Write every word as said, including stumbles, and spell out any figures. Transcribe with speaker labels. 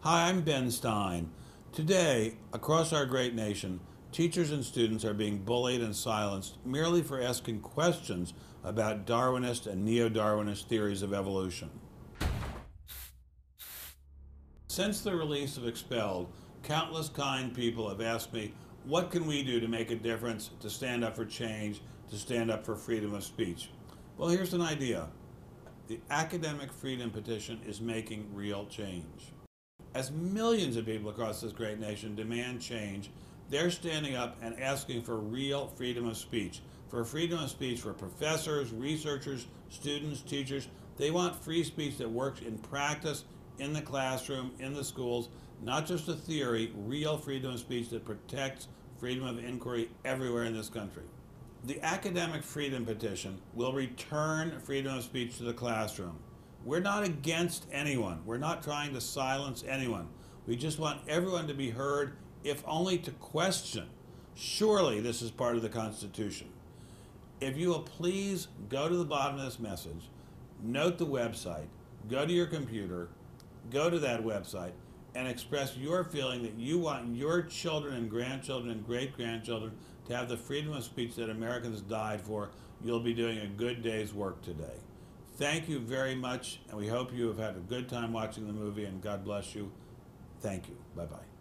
Speaker 1: Hi, I'm Ben Stein. Today, across our great nation, teachers and students are being bullied and silenced merely for asking questions about Darwinist and neo-Darwinist theories of evolution. Since the release of Expelled, countless kind people have asked me, what can we do to make a difference, to stand up for change, to stand up for freedom of speech? Well, here's an idea. The Academic Freedom Petition is making real change. As millions of people across this great nation demand change, they're standing up and asking for real freedom of speech. For freedom of speech for professors, researchers, students, teachers. They want free speech that works in practice, in the classroom, in the schools, not just a theory, real freedom of speech that protects freedom of inquiry everywhere in this country. The Academic Freedom Petition will return freedom of speech to the classroom. We're not against anyone. We're not trying to silence anyone. We just want everyone to be heard, if only to question. Surely this is part of the Constitution. If you will please go to the bottom of this message, note the website, go to your computer, go to that website, and express your feeling that you want your children and grandchildren and great-grandchildren to have the freedom of speech that Americans died for. You'll be doing a good day's work today. Thank you very much, and we hope you have had a good time watching the movie, and God bless you. Thank you. Bye-bye.